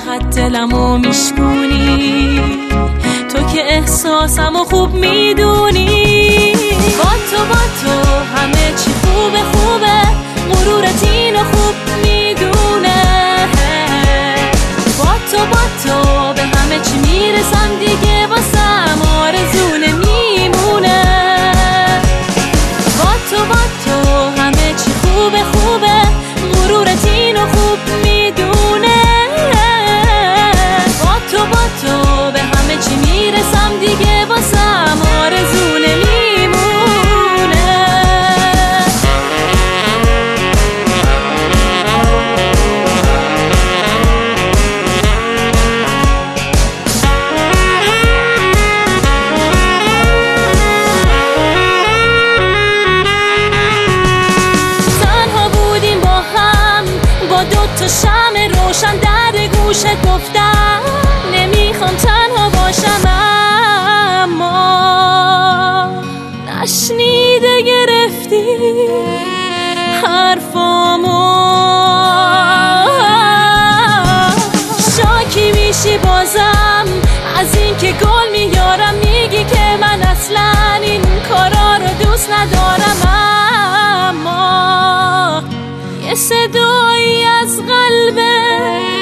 راحت دلمو میشکونی، تو که احساسمو خوب میدونی. با تو همه چی خوبه خوبه، مرورت اینو خوب میدونه. با تو به همه چی میرسم دیگه، واسم آرزو نمیمونه. با تو همه چی خوبه خوبه، مرورت اینو خوب میدونه. با تو به همه چی میرسم دیگه، واسم آرزو نمیمونه. تو شمع روشن در گوشت گفتم نمیخوام تنها باشم، اما نشنیده گرفتی حرفامو. شاکی میشی بازم از این که گل میارم، میگی که من اصلا این کارا رو دوست ندارم، اما یه صدایی از قلبه